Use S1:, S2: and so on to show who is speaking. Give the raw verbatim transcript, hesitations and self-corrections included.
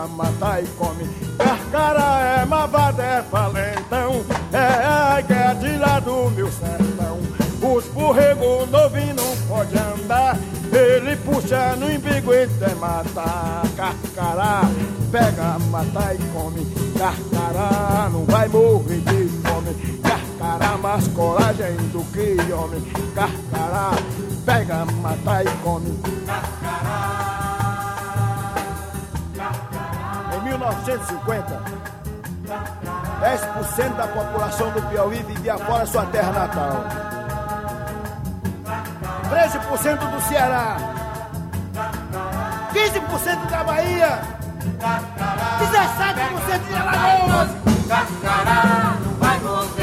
S1: mata e come. Carcará é mavada, é valentão, é que é de lá do meu sertão. Os borrego novinho não pode andar, ele puxa no embigo e tem matar. Carcará pega, mata e come. Carcará não vai morrer de fome. Carcará mais coragem do que homem. Carcará pega, mata e come. Em mil novecentos e cinquenta, dez por cento da população do Piauí vivia fora sua terra natal. treze por cento do Ceará, quinze por cento da Bahia, dezessete por cento de Alagoas.
S2: Carcará não vai morrer.